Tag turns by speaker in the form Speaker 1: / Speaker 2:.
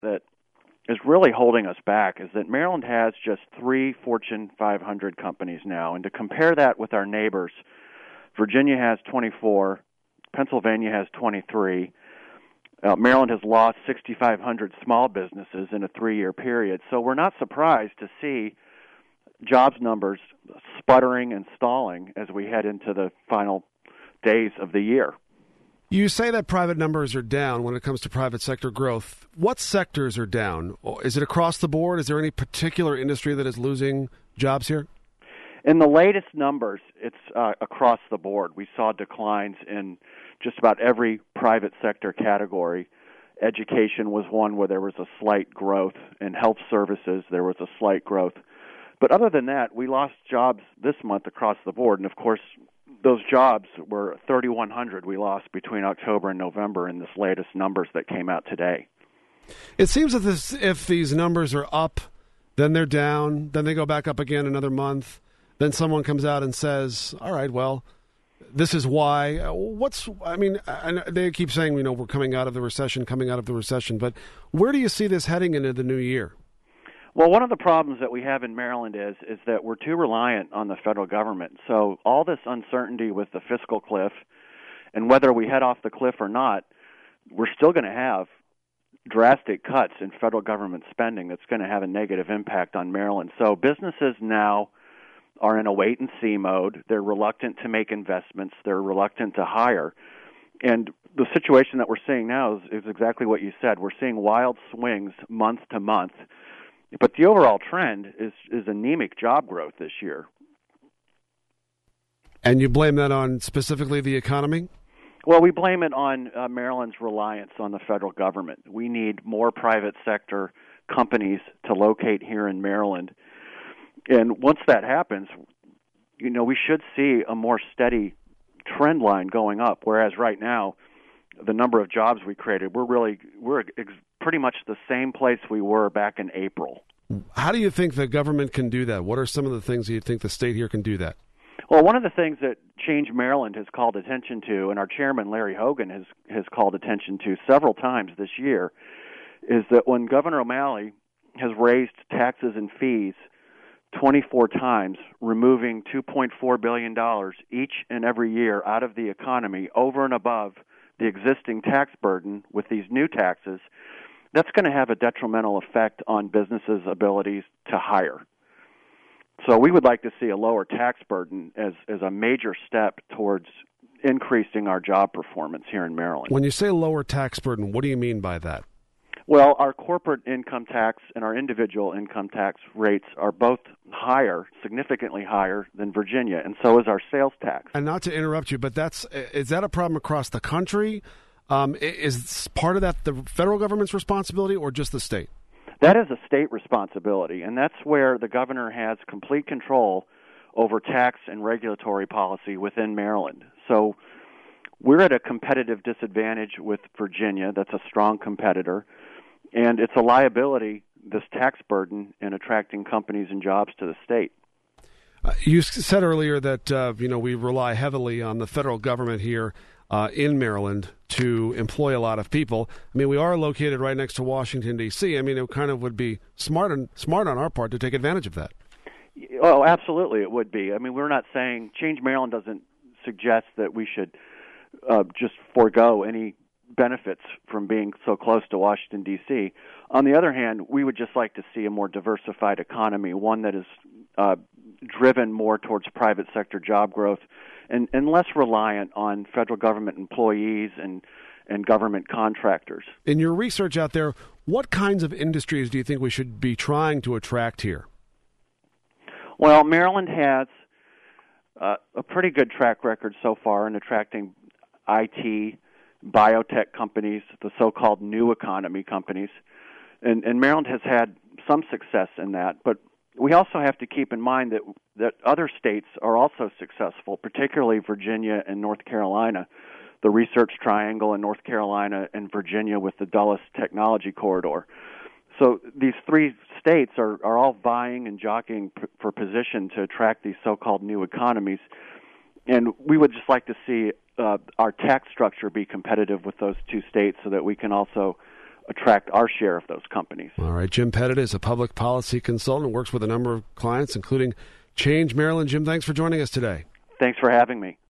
Speaker 1: that is really holding us back is that Maryland has just 3 Fortune 500 companies now. And to compare that with our neighbors, Virginia has 24, Pennsylvania has 23. Maryland has lost 6,500 small businesses in a 3-year period. So we're not surprised to see jobs numbers sputtering and stalling as we head into the final days of the year.
Speaker 2: You say that private numbers are down when it comes to private sector growth. What sectors are down? Is it across the board? Is there any particular industry that is losing jobs here?
Speaker 1: In the latest numbers, it's across the board. We saw declines in just about every private sector category. Education was one where there was a slight growth. In health services, there was a slight growth. But other than that, we lost jobs this month across the board. And, of course, those jobs were 3,100 we lost between October and November in this latest numbers that came out today.
Speaker 2: It seems that if these numbers are up, then they're down, then they go back up again another month, then someone comes out and says, all right, well, this is why. They keep saying, we're coming out of the recession, but where do you see this heading into the new year?
Speaker 1: Well, one of the problems that we have in Maryland is that we're too reliant on the federal government. So all this uncertainty with the fiscal cliff, and whether we head off the cliff or not, we're still going to have drastic cuts in federal government spending that's going to have a negative impact on Maryland. So businesses now are in a wait-and-see mode. They're reluctant to make investments. They're reluctant to hire. And the situation that we're seeing now is exactly what you said. We're seeing wild swings month to month. But the overall trend is anemic job growth this year.
Speaker 2: And you blame that on specifically the economy?
Speaker 1: Well, we blame it on Maryland's reliance on the federal government. We need more private sector companies to locate here in Maryland. And once that happens, we should see a more steady trend line going up, whereas right now, the number of jobs we created, we're pretty much the same place we were back in April.
Speaker 2: How do you think the government can do that? What are some of the things you think the state here can do that?
Speaker 1: Well, one of the things that Change Maryland has called attention to, and our chairman, Larry Hogan, has called attention to several times this year, is that when Governor O'Malley has raised taxes and fees 24 times, removing $2.4 billion each and every year out of the economy over and above the existing tax burden with these new taxes, that's going to have a detrimental effect on businesses' abilities to hire. So we would like to see a lower tax burden as a major step towards increasing our job performance here in Maryland.
Speaker 2: When you say lower tax burden, what do you mean by that?
Speaker 1: Well, our corporate income tax and our individual income tax rates are both higher, significantly higher than Virginia, and so is our sales tax.
Speaker 2: And not to interrupt you, but is that a problem across the country? Is part of that the federal government's responsibility or just the state?
Speaker 1: That is a state responsibility, and that's where the governor has complete control over tax and regulatory policy within Maryland. So we're at a competitive disadvantage with Virginia. That's a strong competitor. And it's a liability, this tax burden, in attracting companies and jobs to the state.
Speaker 2: You said earlier that we rely heavily on the federal government here in Maryland to employ a lot of people. I mean, we are located right next to Washington, D.C. I mean, it kind of would be smart on our part to take advantage of that.
Speaker 1: Oh, absolutely, it would be. I mean, we're not saying Change Maryland doesn't suggest that we should just forego any benefits from being so close to Washington, D.C. On the other hand, we would just like to see a more diversified economy, one that is driven more towards private sector job growth and less reliant on federal government employees and government contractors. In
Speaker 2: your research out there, what kinds of industries do you think we should be trying to attract here?
Speaker 1: Well, Maryland has a pretty good track record so far in attracting IT, biotech companies, the so-called new economy companies. And Maryland has had some success in that, but we also have to keep in mind that other states are also successful, particularly Virginia and North Carolina, the Research Triangle in North Carolina and Virginia with the Dulles Technology Corridor. So these three states are all vying and jockeying for position to attract these so-called new economies. And we would just like to see our tax structure be competitive with those two states so that we can also attract our share of those companies.
Speaker 2: All right. Jim Pettit is a public policy consultant, works with a number of clients, including Change Maryland. Jim, thanks for joining us today.
Speaker 1: Thanks for having me.